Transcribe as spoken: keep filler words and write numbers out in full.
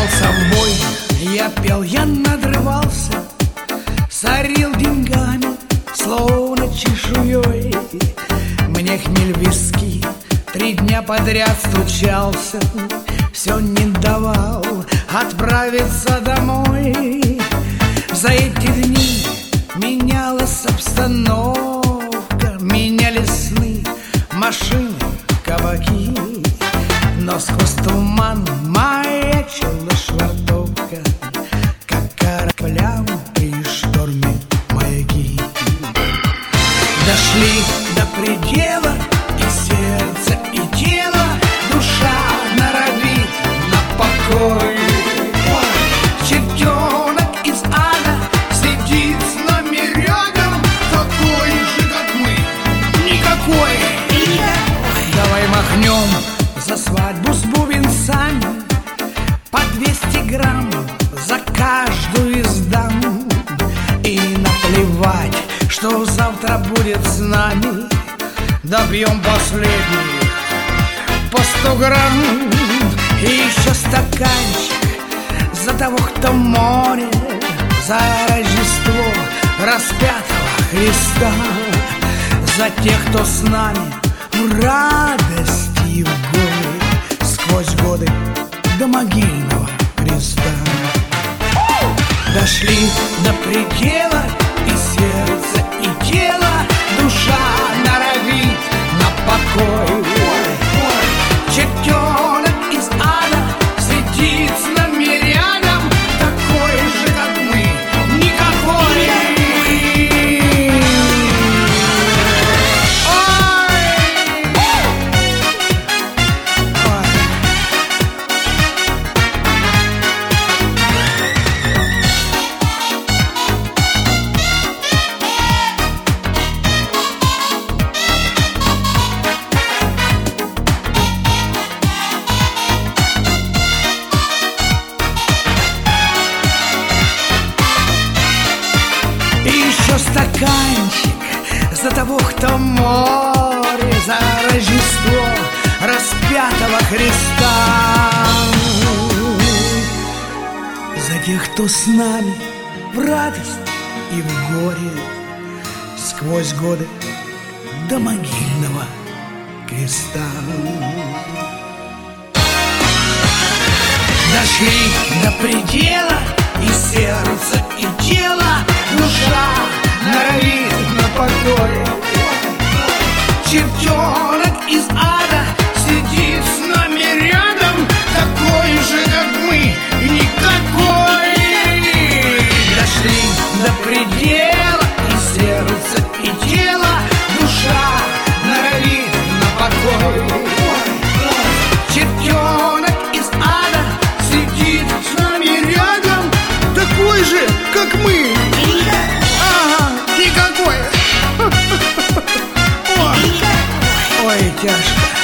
рвался в бой, я пел, я надрывался, сорил деньгами, словно чешуей. Мне хмель в виски три дня подряд стучался, все не давал отправиться домой. За эти дни менялась обстановка, менялись сны, машины, кабаки. Но сквозь туман маячила швартовка, как кораблям при шторме маяки. Дошли до предела, и сердце, и тело, душа норовит на покой. Чертенок из ада сидит с нами рядом, такой же, как мы, никакой. Давай махнем за свадьбу с бубенцами, по двести грамм за каждую из дам. И наплевать, что завтра будет с нами, добьем последних по сто грамм. И еще стаканчик за того, кто море, за Рождество распятого Христа, за тех, кто с нами в радости и в горе, сквозь годы до могильного креста. Дошли до предела, и сердце, и тело, душа норовит на покой. Чертенок из ада сидит с нами рядом, такой же, как мы, никакой. Стаканчик за того, кто море, за Рождество распятого Христа, за тех, кто с нами в радость и в горе, сквозь годы до могильного креста. Дошли до предела, и сердце, и тело, душа норовит на покой. Чертенок из ада сидит с нами рядом, такой же, как мы, никакой. Дошли до предела, и сердце, и тело, душа норовит на покой. Чертенок из ада сидит с нами рядом, такой же, как мы. Никакой. Ой, ой, тяжко.